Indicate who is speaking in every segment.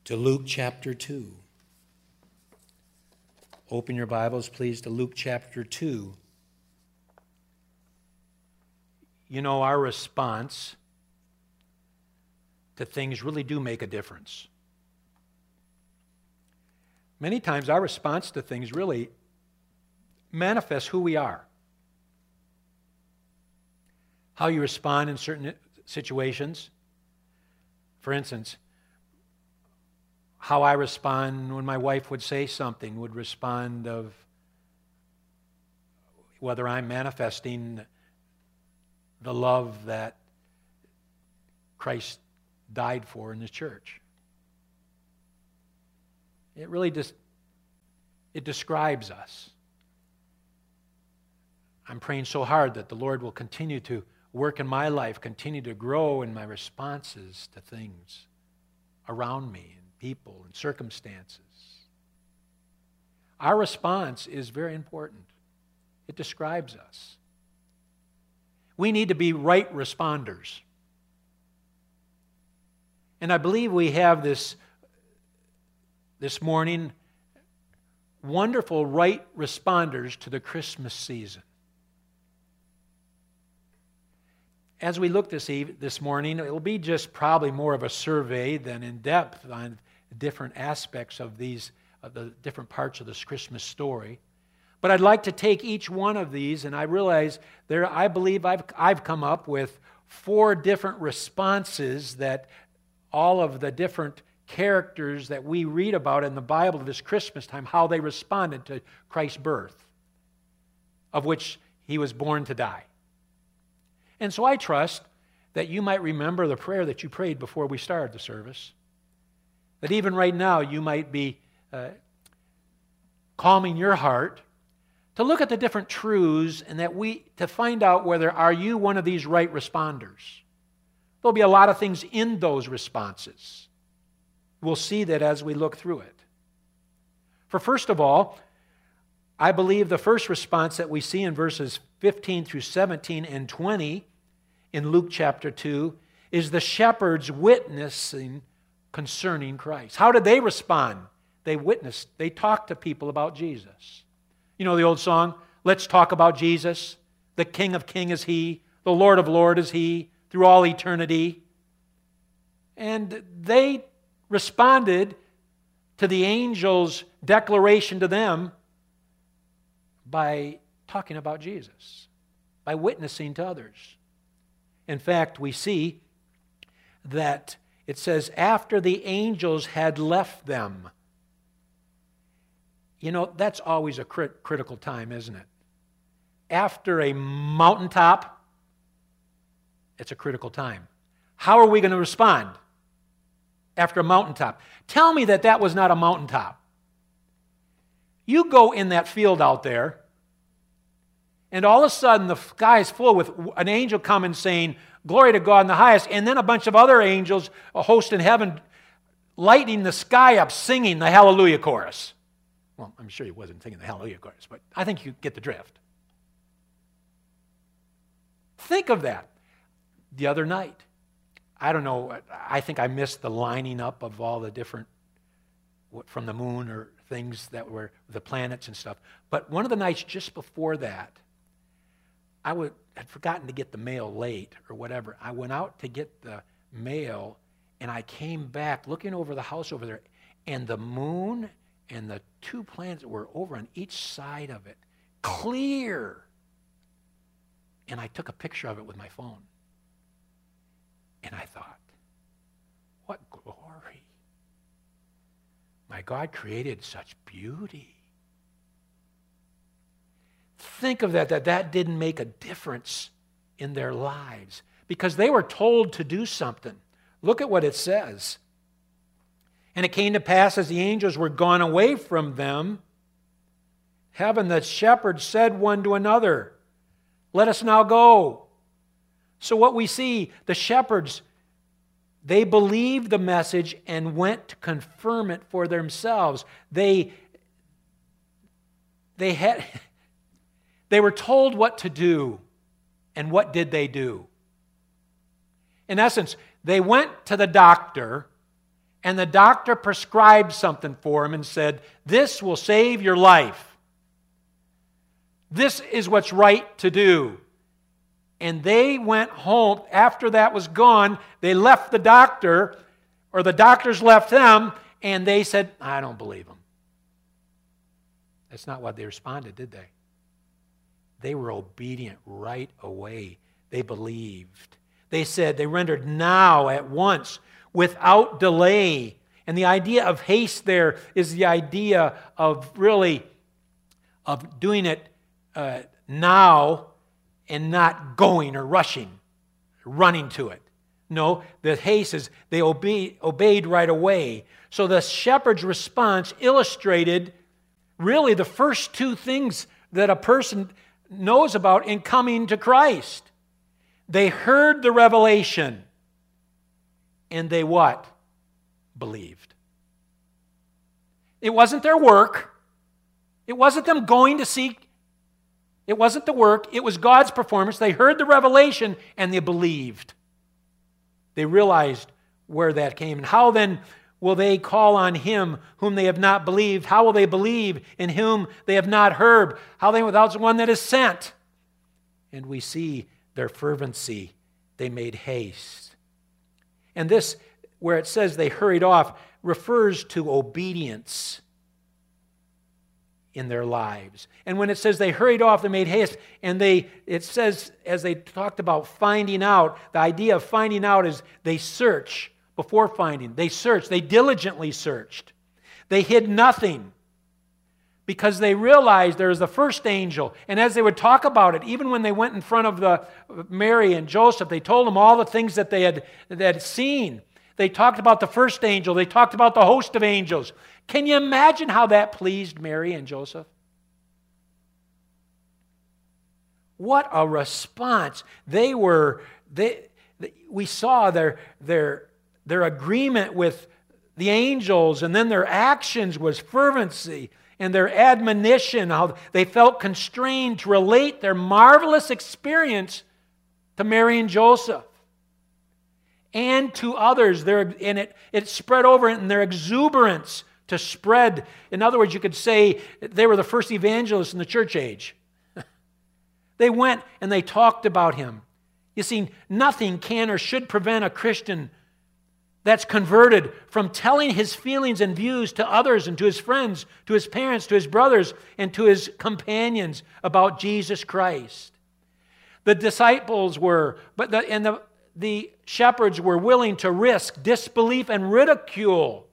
Speaker 1: to Luke chapter 2. Open your Bibles, please, to Luke chapter 2. You know, our response to things really do make a difference. Many times our response to things really manifests who we are. How you respond in certain situations. For instance, how I respond when my wife would say something would respond of whether I'm manifesting the love that Christ died for in the church. It really it describes us. I'm praying so hard that the Lord will continue to work in my life, continue to grow in my responses to things around me and people and circumstances. Our response is very important. It describes us. We need to be right responders. And I believe we have this morning wonderful right responders to the Christmas season. As we look this morning, it will be just probably more of a survey than in depth on different aspects of the different parts of this Christmas story. But I'd like to take each one of these, and I realize I believe I've come up with 4 different responses that all of the different characters that we read about in the Bible this Christmas time, how they responded to Christ's birth, of which he was born to die. And so I trust that you might remember the prayer that you prayed before we started the service. That even right now you might be calming your heart to look at the different truths and to find out whether are you one of these right responders. There'll be a lot of things in those responses. We'll see that as we look through it. For first of all, I believe the first response that we see in verses 15 through 17 and 20 in Luke chapter 2 is the shepherds witnessing concerning Christ. How did they respond? They witnessed, they talked to people about Jesus. You know the old song, "Let's talk about Jesus. The King of Kings is He, the Lord of Lords is He, through all eternity." And they responded to the angel's declaration to them by talking about Jesus, by witnessing to others. In fact, we see that it says, after the angels had left them. You know, that's always a critical time, isn't it? After a mountaintop, it's a critical time. How are we going to respond after a mountaintop? Tell me that was not a mountaintop. You go in that field out there, and all of a sudden the sky is full with an angel coming saying, "Glory to God in the highest," and then a bunch of other angels, a host in heaven, lighting the sky up, singing the Hallelujah chorus. Well, I'm sure he wasn't singing the Hallelujah chorus, but I think you get the drift. Think of that. The other night, I don't know, I think I missed the lining up of all the different, from the moon or things that were the planets and stuff. But one of the nights just before that, I had forgotten to get the mail late or whatever. I went out to get the mail, and I came back looking over the house over there, and the moon and the 2 planets were over on each side of it, clear. And I took a picture of it with my phone. And I thought, what glory. My God created such beauty. Think of that didn't make a difference in their lives because they were told to do something. Look at what it says. "And it came to pass as the angels were gone away from them, heaven, the shepherds said one to another, 'Let us now go.'" So what we see, the shepherds, they believed the message and went to confirm it for themselves. They were told what to do, and what did they do? In essence, they went to the doctor and the doctor prescribed something for him and said, "This will save your life. This is what's right to do." And they went home. After that was gone, they left the doctor, or the doctors left them, and they said, "I don't believe him." That's not what they responded, did they? They were obedient right away. They believed. They said, they rendered now, at once, without delay. And the idea of haste there is the idea of really of doing it now and not going or rushing, running to it. No, the haste is they obeyed right away. So the shepherd's response illustrated really the first two things that a person knows about in coming to Christ. They heard the revelation, and they what? Believed. It wasn't their work. It wasn't them going to seek. It wasn't the work. It was God's performance. They heard the revelation, and they believed. They realized where that came. And how then will they call on him whom they have not believed? How will they believe in whom they have not heard? How then without the one that is sent? And we see their fervency. They made haste. And this, where it says they hurried off, refers to obedience in their lives. And when it says they hurried off, they made haste, and it says, as they talked about finding out, the idea of finding out is they search before finding. They searched. They diligently searched. They hid nothing because they realized there was the first angel. And as they would talk about it, even when they went in front of Mary and Joseph, they told them all the things that they had seen. They talked about the first angel. They talked about the host of angels. Can you imagine how that pleased Mary and Joseph? What a response. We saw their agreement with the angels, and then their actions was fervency, and their admonition, how they felt constrained to relate their marvelous experience to Mary and Joseph and to others. And it spread over in their exuberance to spread. In other words, you could say they were the first evangelists in the church age. They went and they talked about him. You see, nothing can or should prevent a Christian that's converted from telling his feelings and views to others and to his friends, to his parents, to his brothers, and to his companions about Jesus Christ. The disciples were, the shepherds were willing to risk disbelief and ridicule,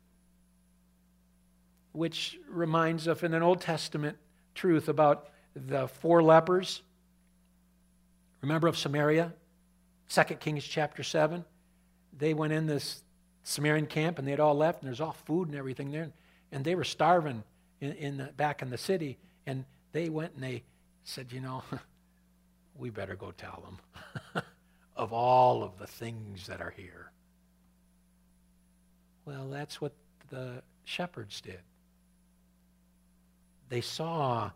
Speaker 1: which reminds us in an Old Testament truth about the 4 lepers. Remember of Samaria? 2 Kings chapter 7. They went in this Samaritan camp, and they had all left, and there's all food and everything there. And they were starving back in the city. And they went and they said, we better go tell them of all of the things that are here. Well, that's what the shepherds did. They saw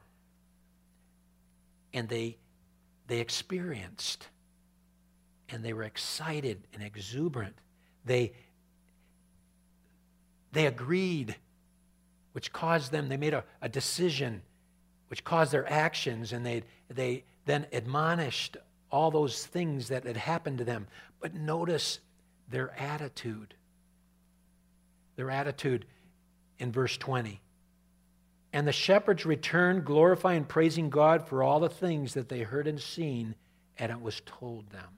Speaker 1: and they experienced, and they were excited and exuberant. They agreed, which caused them, they made a decision, which caused their actions, and they then admonished all those things that had happened to them. But notice their attitude. Their attitude in verse 20. And the shepherds returned, glorifying and praising God for all the things that they heard and seen, and it was told them.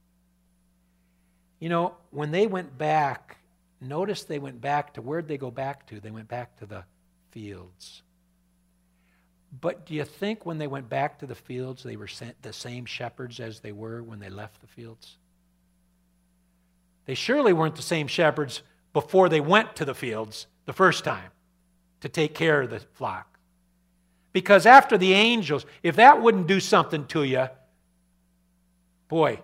Speaker 1: When they went back, notice they went back to, where'd they go back to? They went back to the fields. But do you think when they went back to the fields, they were the same shepherds as they were when they left the fields? They surely weren't the same shepherds before they went to the fields the first time to take care of the flock. Because after the angels, if that wouldn't do something to you, boy,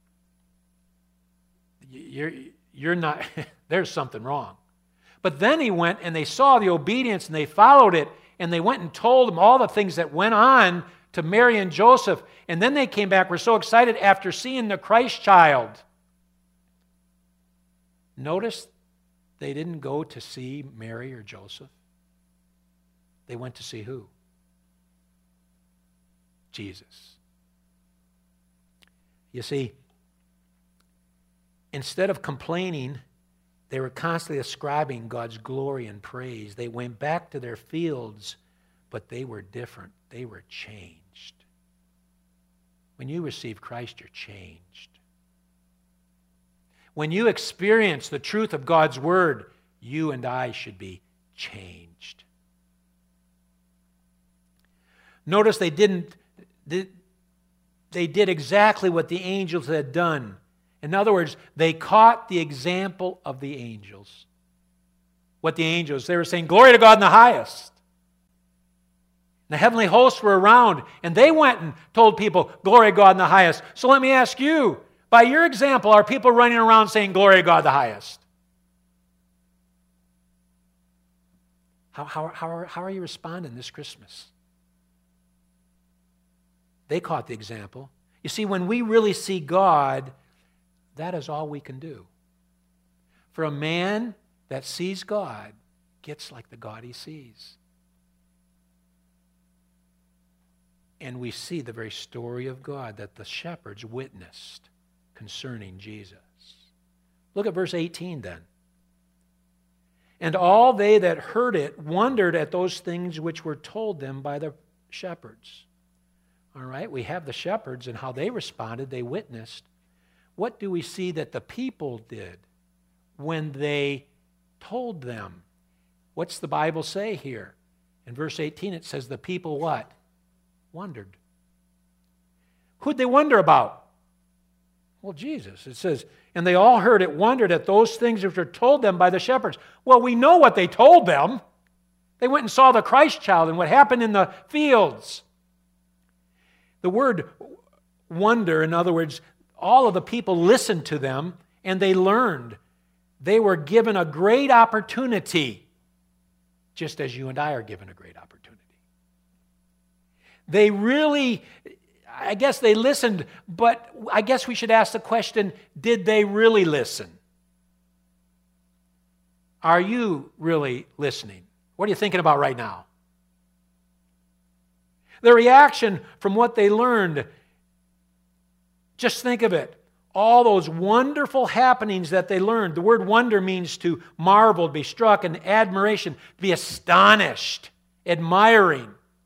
Speaker 1: you're not, there's something wrong. But then he went and they saw the obedience and they followed it, and they went and told them all the things that went on to Mary and Joseph. And then they came back, were so excited after seeing the Christ child. Notice they didn't go to see Mary or Joseph. They went to see who? Jesus. You see, instead of complaining, they were constantly ascribing God's glory and praise. They went back to their fields, but they were different. They were changed. When you receive Christ, you're changed. When you experience the truth of God's Word, you and I should be changed. Notice they did exactly what the angels had done. In other words, they caught the example of the angels. What the angels, they were saying, "Glory to God in the highest." The heavenly hosts were around, and they went and told people, "Glory to God in the highest." So let me ask you, by your example, are people running around saying, "Glory to God the highest"? How are you responding this Christmas? They caught the example. You see, when we really see God, that is all we can do. For a man that sees God gets like the God he sees. And we see the very story of God that the shepherds witnessed concerning Jesus. Look at verse 18 then. And all they that heard it wondered at those things which were told them by the shepherds. All right, we have the shepherds and how they responded, they witnessed. What do we see that the people did when they told them? What's the Bible say here? In verse 18 it says the people what? Wondered. Who'd they wonder about? Well, Jesus. It says, and they all heard it, wondered at those things which were told them by the shepherds. Well, we know what they told them. They went and saw the Christ child and what happened in the fields. The word wonder, in other words, all of the people listened to them and they learned. They were given a great opportunity, just as you and I are given a great opportunity. They really, I guess they listened, but I guess we should ask the question, did they really listen? Are you really listening? What are you thinking about right now? The reaction from what they learned, just think of it. All those wonderful happenings that they learned. The word wonder means to marvel, to be struck, and admiration, to be astonished, admiring.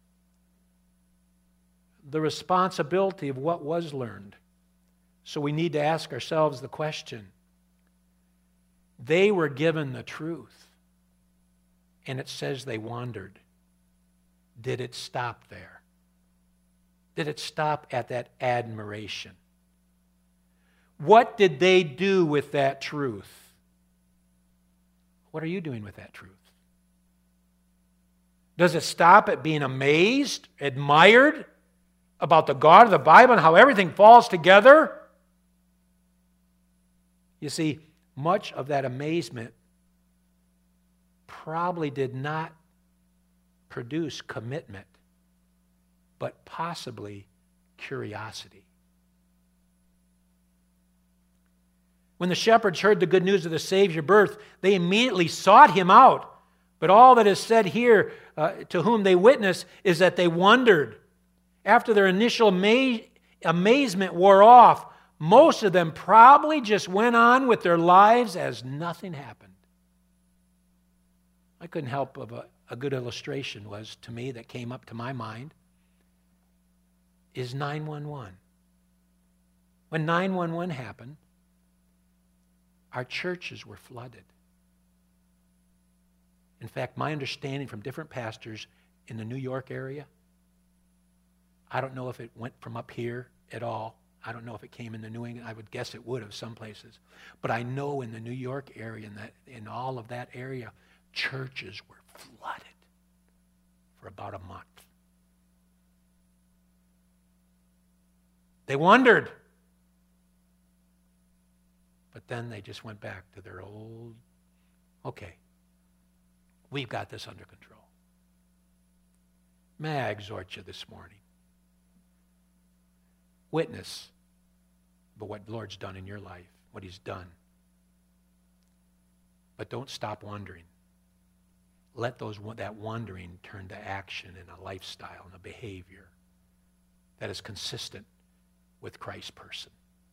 Speaker 1: The responsibility of what was learned. So we need to ask ourselves the question. They were given the truth, and it says they wondered. Did it stop there? Did it stop at that admiration? What did they do with that truth? What are you doing with that truth? Does it stop at being amazed, admired about the God of the Bible and how everything falls together? You see, much of that amazement probably did not produce commitment, but possibly curiosity. When the shepherds heard the good news of the Savior's birth, they immediately sought him out. But all that is said here, to whom they witnessed, is that they wondered. After their initial amazement wore off, most of them probably just went on with their lives as nothing happened. I couldn't help of a good illustration was to me that came up to my mind is 911. When 911 happened, our churches were flooded. In fact, my understanding from different pastors in the New York area, I don't know if it went from up here at all. I don't know if it came into New England. I would guess it would have some places. But I know in the New York area, in all of that area, churches were flooded for about a month. They wondered. But then they just went back to their old, okay, we've got this under control. May I exhort you this morning? Witness about what the Lord's done in your life, what he's done. But don't stop wondering. Let that wondering turn to action and a lifestyle and a behavior that is consistent with Christ's person.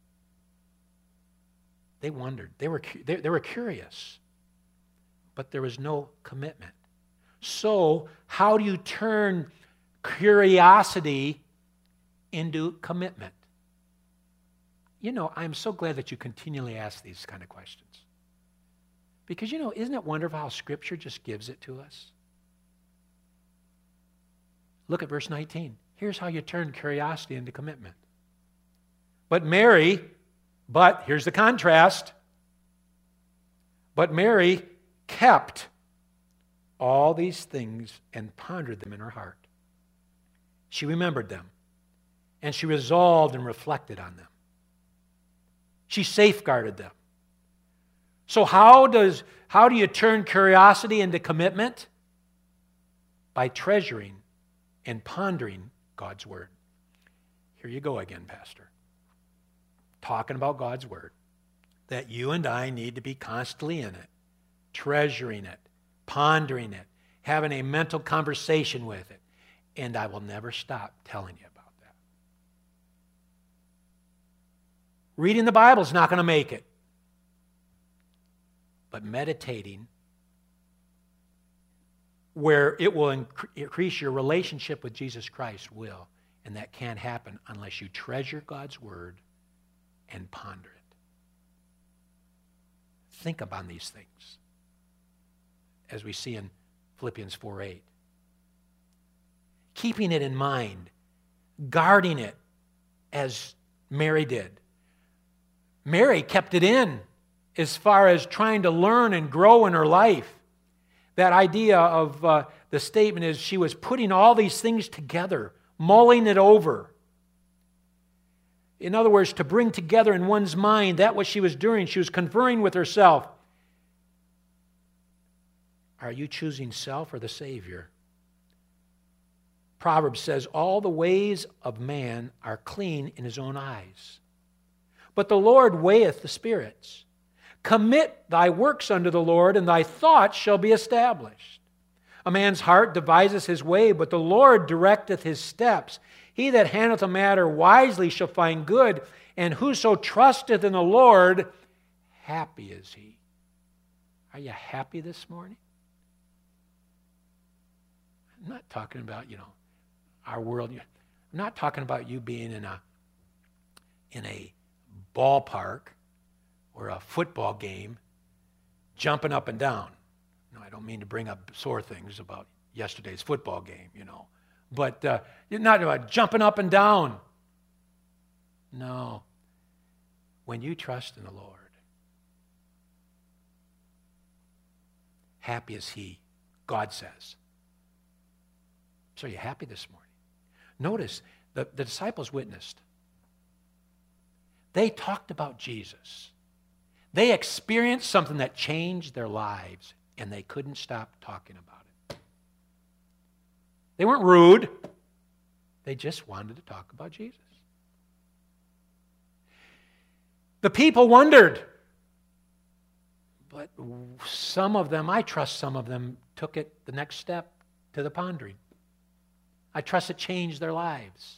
Speaker 1: They wondered. They were curious, but there was no commitment. So, how do you turn curiosity into commitment? You know, I'm so glad that you continually ask these kind of questions. Because, you know, isn't it wonderful how Scripture just gives it to us? Look at verse 19. Here's how you turn curiosity into commitment. But here's the contrast. But Mary kept all these things and pondered them in her heart. She remembered them, and she resolved and reflected on them. She safeguarded them. So how do you turn curiosity into commitment? By treasuring and pondering God's Word. Here you go again, Pastor. Talking about God's Word. That you and I need to be constantly in it, treasuring it, pondering it, having a mental conversation with it. And I will never stop telling you about that. Reading the Bible is not going to make it. But meditating, where it will increase your relationship with Jesus Christ, will. And that can't happen unless you treasure God's Word and ponder it. Think about these things, as we see in Philippians 4:8. Keeping it in mind, guarding it as Mary did. Mary kept it in as far as trying to learn and grow in her life. That idea of the statement is she was putting all these things together, mulling it over. In other words, to bring together in one's mind, that what she was doing. She was conferring with herself. Are you choosing self or the Savior? Proverbs says, all the ways of man are clean in his own eyes, but the Lord weigheth the spirits. Commit thy works unto the Lord, and thy thoughts shall be established. A man's heart deviseth his way, but the Lord directeth his steps. He that handleth a matter wisely shall find good, and whoso trusteth in the Lord, happy is he. Are you happy this morning? I'm not talking about, our world. I'm not talking about you being in a ballpark or a football game jumping up and down. No, I don't mean to bring up sore things about yesterday's football game, But you're not about jumping up and down. No. When you trust in the Lord, happy is he, God says. So are you happy this morning? Notice, the disciples witnessed. They talked about Jesus. They experienced something that changed their lives, and they couldn't stop talking about it. They weren't rude. They just wanted to talk about Jesus. The people wondered. But some of them, I trust some of them, took it the next step to the pondering. I trust it changed their lives.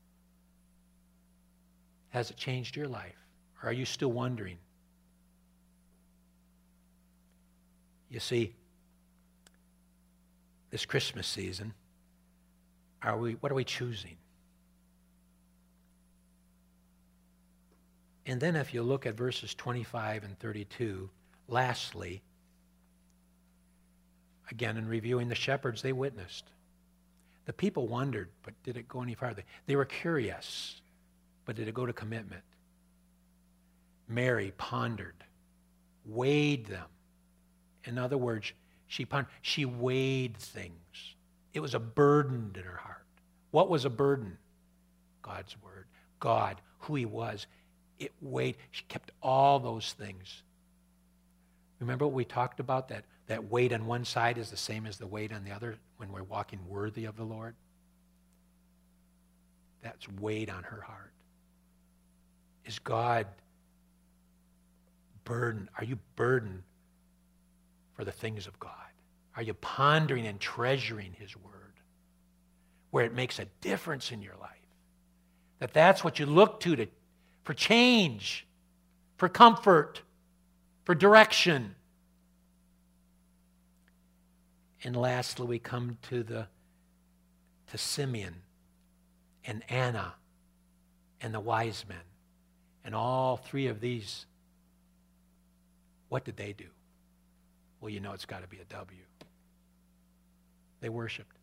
Speaker 1: Has it changed your life? Or are you still wondering? You see, this Christmas season, what are we choosing? And then if you look at verses 25 and 32, lastly, again in reviewing the shepherds, they witnessed. The people wondered, but did it go any farther? They were curious, but did it go to commitment? Mary pondered, weighed them. In other words, she weighed things. It was a burden in her heart. What was a burden? God's Word. God, who he was. It weighed. She kept all those things. Remember what we talked about? That weight on one side is the same as the weight on the other when we're walking worthy of the Lord. That's weight on her heart. Is God burdened? Are you burdened for the things of God? Are you pondering and treasuring His Word where it makes a difference in your life? That's what you look to for change, for comfort, for direction. And lastly, we come to Simeon and Anna and the wise men. And all three of these, what did they do? Well, you know it's got to be a W. They worshiped.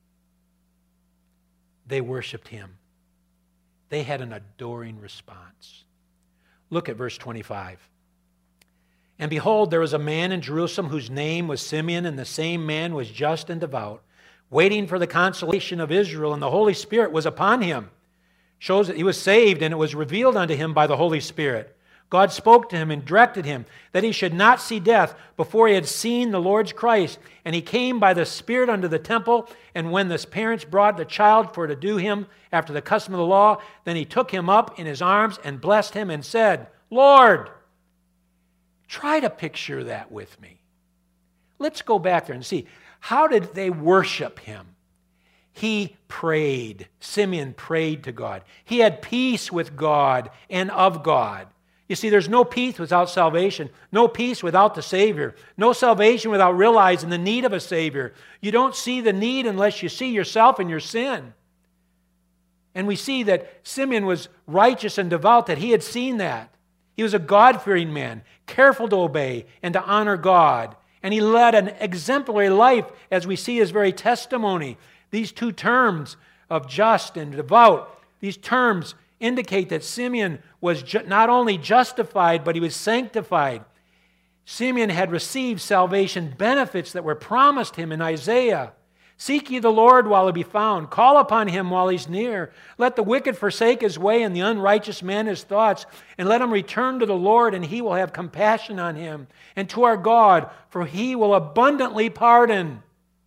Speaker 1: They worshiped Him. They had an adoring response. Look at verse 25. And behold, there was a man in Jerusalem whose name was Simeon, and the same man was just and devout, waiting for the consolation of Israel, and the Holy Spirit was upon him. Shows that he was saved, and it was revealed unto him by the Holy Spirit. God spoke to him and directed him that he should not see death before he had seen the Lord's Christ. And he came by the Spirit unto the temple, and when the parents brought the child for to do him after the custom of the law, then he took him up in his arms and blessed him and said, Lord, try to picture that with me. Let's go back there and see. How did they worship him? He prayed. Simeon prayed to God. He had peace with God and of God. You see, there's no peace without salvation, no peace without the Savior, no salvation without realizing the need of a Savior. You don't see the need unless you see yourself and your sin. And we see that Simeon was righteous and devout, that he had seen that. He was a God-fearing man, careful to obey and to honor God. And he led an exemplary life, as we see his very testimony. These two terms of just and devout, these terms indicate that Simeon was not only justified, but he was sanctified. Simeon had received salvation benefits that were promised him in Isaiah. Seek ye the Lord while he be found. Call upon him while he's near. Let the wicked forsake his way and the unrighteous man his thoughts. And let him return to the Lord, and he will have compassion on him. And to our God, for he will abundantly pardon.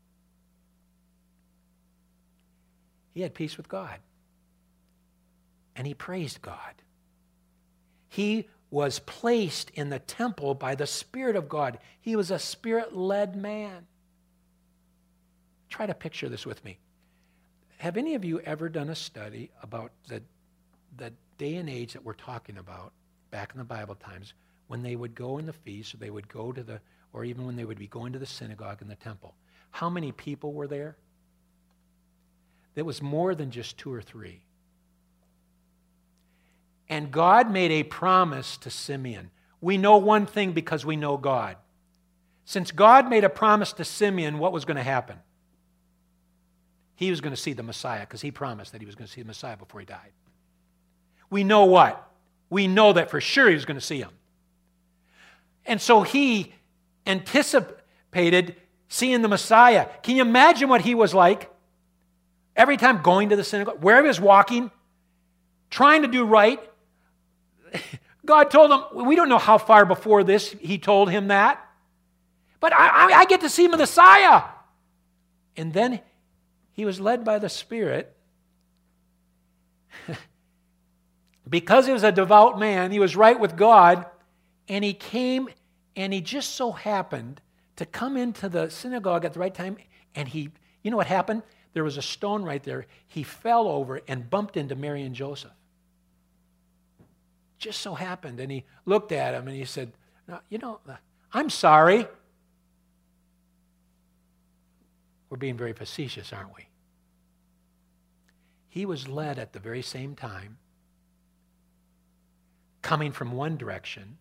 Speaker 1: He had peace with God. And he praised God. He was placed in the temple by the Spirit of God. He was a Spirit-led man. Try to picture this with me. Have any of you ever done a study about the day and age that we're talking about back in the Bible times when they would go in the feast, or they would go to or even when they would be going to the synagogue and the temple? How many people were there? There was more than just 2 or 3. And God made a promise to Simeon. We know one thing because we know God. Since God made a promise to Simeon, what was going to happen? He was going to see the Messiah, because he promised that he was going to see the Messiah before he died. We know what? We know that for sure he was going to see him. And so he anticipated seeing the Messiah. Can you imagine what he was like? Every time going to the synagogue, wherever he was walking, trying to do right. God told him, we don't know how far before this he told him that. But I get to see the Messiah. And then he was led by the Spirit. Because he was a devout man, he was right with God, and he came, and he just so happened to come into the synagogue at the right time, and you know what happened? There was a stone right there. He fell over and bumped into Mary and Joseph. Just so happened. And he looked at him and he said, no, I'm sorry. We're being very facetious, aren't we? He was led at the very same time, coming from one direction,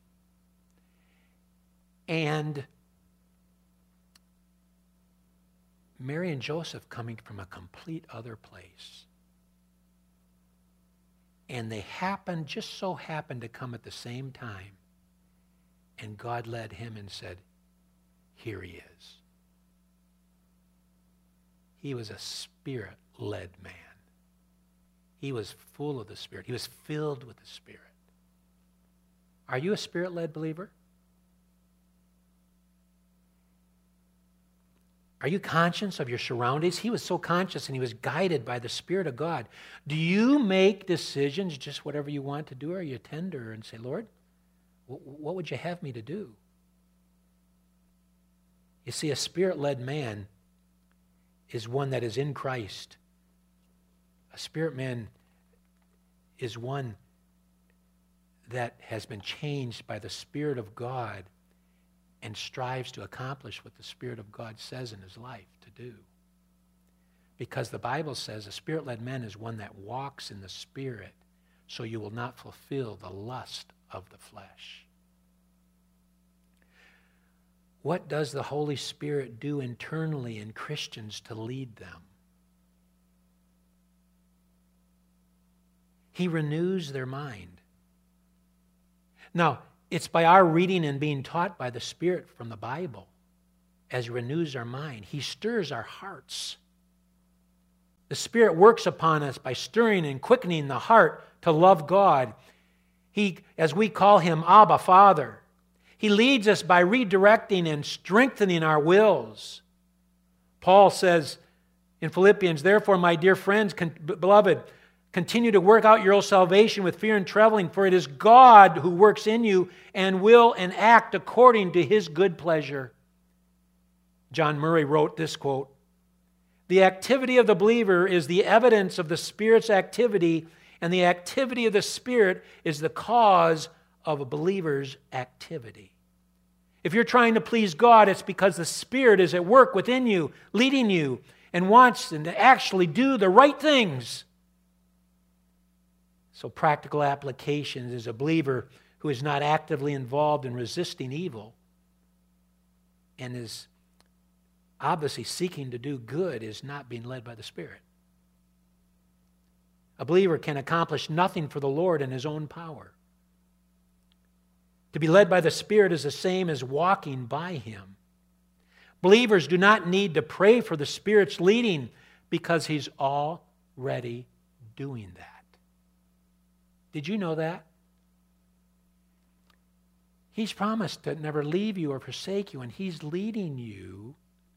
Speaker 1: and Mary and Joseph coming from a complete other place. And they just so happened to come at the same time. And God led him and said, here he is. He was a Spirit-led man. He was full of the Spirit. He was filled with the Spirit. Are you a Spirit-led believer? Are you conscious of your surroundings? He was so conscious, and he was guided by the Spirit of God. Do you make decisions just whatever you want to do, or are you tender and say, Lord, what would you have me to do? You see, a Spirit-led man is one that is in Christ. A Spirit man is one that has been changed by the Spirit of God and strives to accomplish what the Spirit of God says in his life to do. Because the Bible says a Spirit-led man is one that walks in the Spirit, so you will not fulfill the lust of the flesh. What does the Holy Spirit do internally in Christians to lead them? He renews their mind. Now, it's by our reading and being taught by the Spirit from the Bible as He renews our mind. He stirs our hearts. The Spirit works upon us by stirring and quickening the heart to love God. He, as we call Him, Abba, Father. He leads us by redirecting and strengthening our wills. Paul says in Philippians, "Therefore, my dear friends, beloved, continue to work out your own salvation with fear and trembling, for it is God who works in you and will and act according to His good pleasure." John Murray wrote this quote, "The activity of the believer is the evidence of the Spirit's activity, and the activity of the Spirit is the cause of a believer's activity." If you're trying to please God, it's because the Spirit is at work within you, leading you, and wants to actually do the right things. So practical application is a believer who is not actively involved in resisting evil and is obviously seeking to do good is not being led by the Spirit. A believer can accomplish nothing for the Lord in his own power. To be led by the Spirit is the same as walking by Him. Believers do not need to pray for the Spirit's leading because He's already doing that. Did you know that? He's promised to never leave you or forsake you, and He's leading you.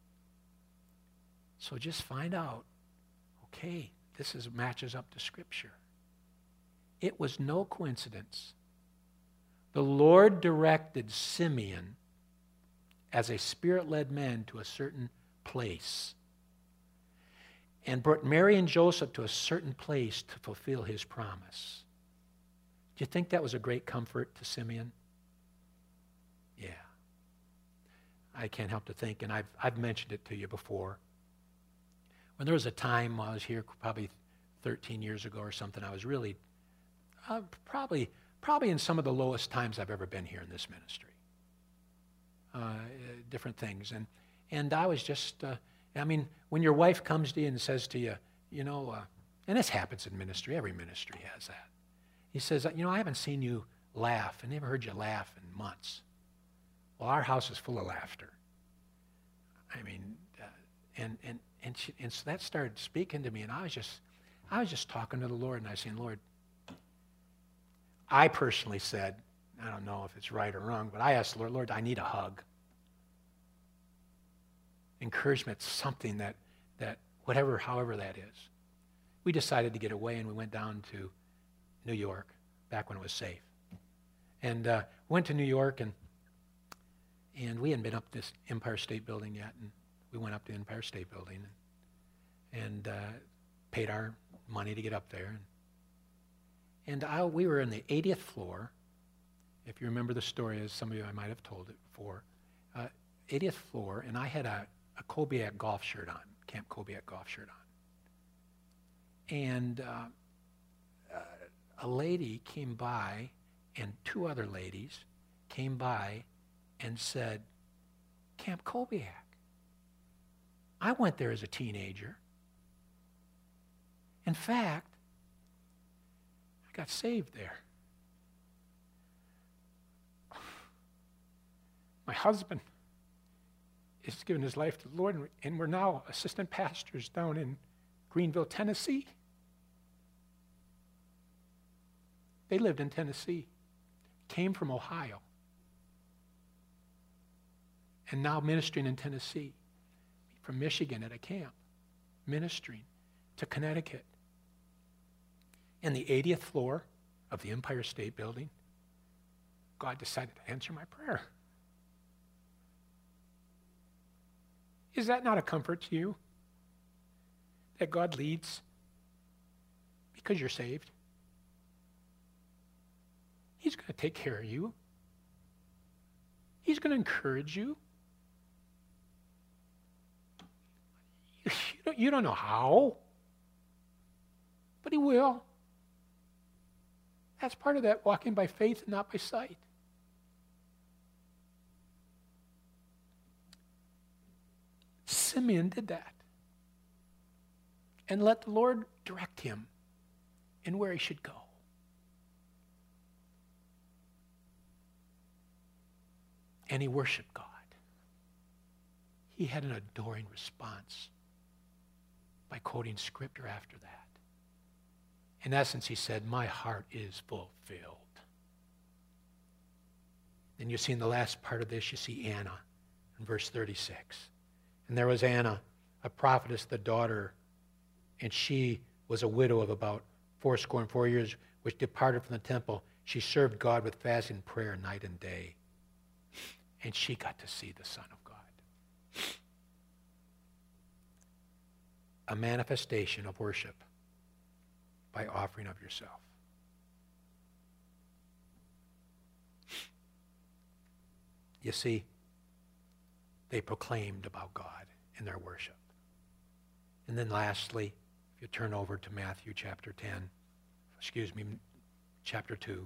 Speaker 1: So just find out, okay, this matches up to Scripture. It was no coincidence. The Lord directed Simeon as a Spirit-led man to a certain place and brought Mary and Joseph to a certain place to fulfill His promise. Do you think that was a great comfort to Simeon? Yeah. I can't help to think, and I've mentioned it to you before. When there was a time while I was here, probably 13 years ago or something, I was really probably in some of the lowest times I've ever been here in this ministry. Different things. And I was just, when your wife comes to you and says to you, and this happens in ministry, every ministry has that. He says, I haven't seen you laugh. I never heard you laugh in months. Well, our house is full of laughter. And so that started speaking to me, and I was just talking to the Lord, and I was saying, Lord, I personally said, I don't know if it's right or wrong, but I asked the Lord, I need a hug. Encouragement, something that however that is. We decided to get away, and we went down to New York, back when it was safe. And went to New York, and we hadn't been up this Empire State Building yet, and we went up to the Empire State Building and paid our money to get up there. And we were in the 80th floor. If you remember the story, as some of you I might have told it before, 80th floor, and I had a Kobiak golf shirt on, Camp Kobiak golf shirt on. And a lady came by, and two other ladies came by and said, Camp Kobiak. I went there as a teenager. In fact, I got saved there. My husband is giving his life to the Lord, and we're now assistant pastors down in Greenville, Tennessee. They lived in Tennessee, came from Ohio, and now ministering in Tennessee, from Michigan at a camp, ministering to Connecticut. In the 80th floor of the Empire State Building, God decided to answer my prayer. Is that not a comfort to you? That God leads because you're saved. He's going to take care of you. He's going to encourage you. You don't know how, but he will. That's part of that walking by faith and not by sight. Simeon did that and let the Lord direct him in where he should go. And he worshiped God. He had an adoring response by quoting scripture after that. In essence, he said, my heart is fulfilled. Then you see in the last part of this, you see Anna in verse 36. And there was Anna, a prophetess, the daughter, and she was a widow of about 84 years, which departed from the temple. She served God with fasting and prayer night and day. And she got to see the Son of God. A manifestation of worship by offering of yourself. You see, they proclaimed about God in their worship. And then lastly, if you turn over to Matthew chapter 2.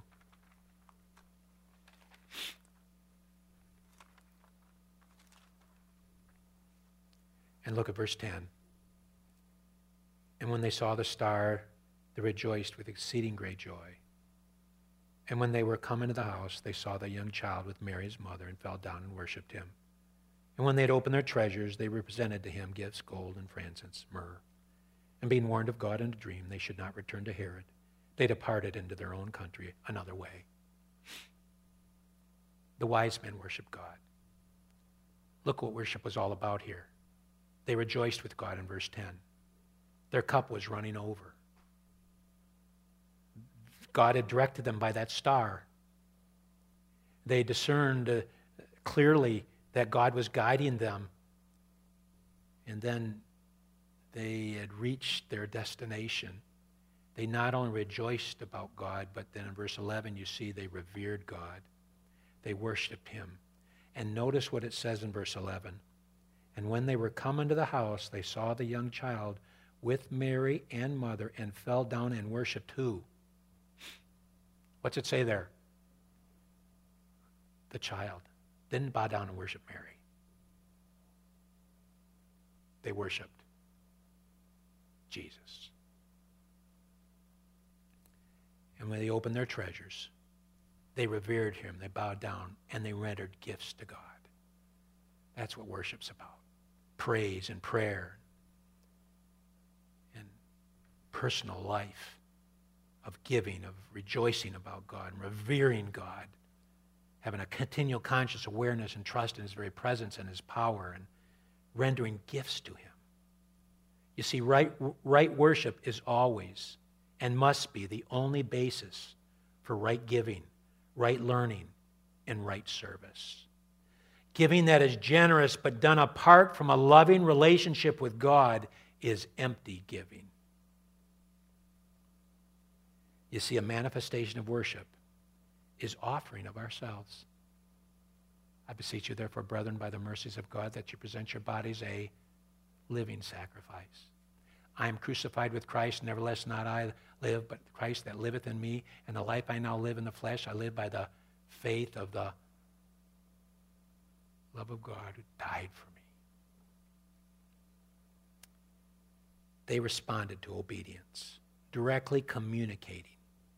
Speaker 1: And look at verse 10. And when they saw the star, they rejoiced with exceeding great joy. And when they were come into the house, they saw the young child with Mary his mother, and fell down and worshipped him. And when they had opened their treasures, they presented to him gifts, gold and frankincense, myrrh. And being warned of God in a dream, they should not return to Herod. They departed into their own country another way. The wise men worshiped God. Look what worship was all about here. They rejoiced with God in verse 10. Their cup was running over. God had directed them by that star. They discerned clearly that God was guiding them. And then they had reached their destination. They not only rejoiced about God, but then in verse 11 you see they revered God. They worshiped him. And notice what it says in verse 11. And when they were come into the house, they saw the young child with Mary and mother, and fell down and worshipped who? What's it say there? The child. Didn't bow down and worship Mary. They worshiped Jesus. And when they opened their treasures, they revered him, they bowed down, and they rendered gifts to God. That's what worship's about. Praise and prayer and personal life of giving, of rejoicing about God and revering God, having a continual conscious awareness and trust in his very presence and his power, and rendering gifts to him. You see, right worship is always and must be the only basis for right giving, right learning, and right service. Giving that is generous but done apart from a loving relationship with God is empty giving. You see, a manifestation of worship is offering of ourselves. I beseech you, therefore, brethren, by the mercies of God, that you present your bodies a living sacrifice. I am crucified with Christ, nevertheless not I live, but Christ that liveth in me. And the life I now live in the flesh, I live by the faith of the love of God who died for me. They responded to obedience, directly communicating.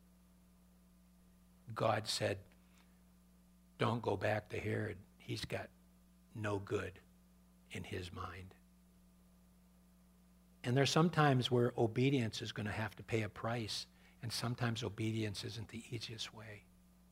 Speaker 1: God said, don't go back to Herod. He's got no good in his mind. And there's sometimes where obedience is going to have to pay a price, and sometimes obedience isn't the easiest way.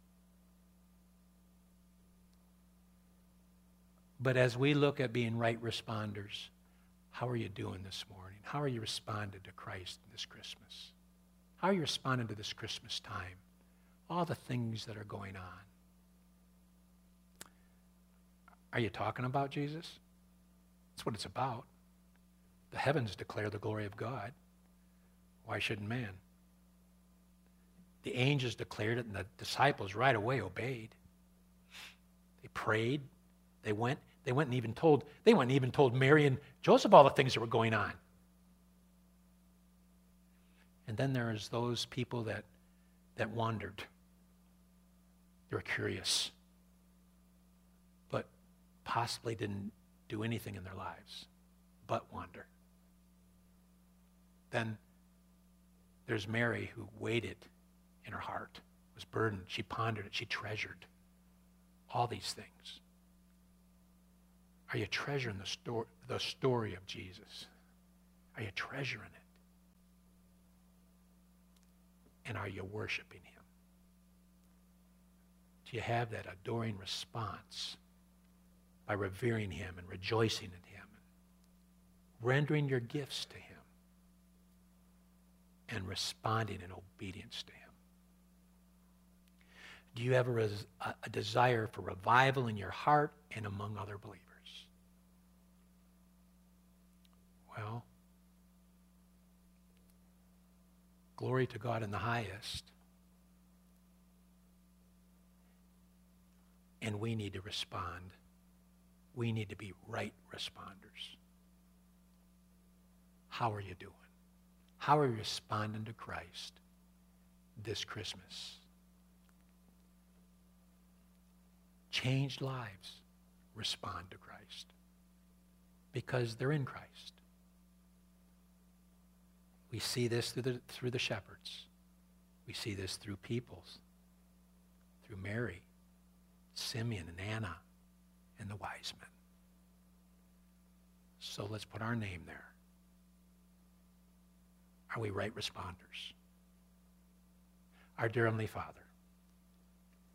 Speaker 1: But as we look at being right responders, how are you doing this morning? How are you responding to Christ this Christmas? How are you responding to this Christmas time? All the things that are going on. Are you talking about Jesus? what it's about. The heavens declare the glory of God. Why shouldn't man? The angels declared it, and the disciples right away obeyed. They prayed. They went and even told Mary and Joseph all the things that were going on. And then there's those people that wandered. They were curious, but possibly didn't do anything in their lives but wander. Then there's Mary, who waited in her heart, was burdened. She pondered it. She treasured all these things. Are you treasuring the story of Jesus? Are you treasuring it? And are you worshiping him? Do you have that adoring response by revering him and rejoicing in him, rendering your gifts to him, and responding in obedience to him? Do you have a desire for revival in your heart and among other believers? Well, glory to God in the highest. And we need to respond. We need to be right responders. How are you doing? How are you responding to Christ this Christmas? Changed lives respond to Christ because they're in Christ. We see this through the shepherds. We see this through peoples, through Mary, Simeon, and Anna, and the wise men. So let's put our name there. Are we right responders? Our dear Heavenly Father,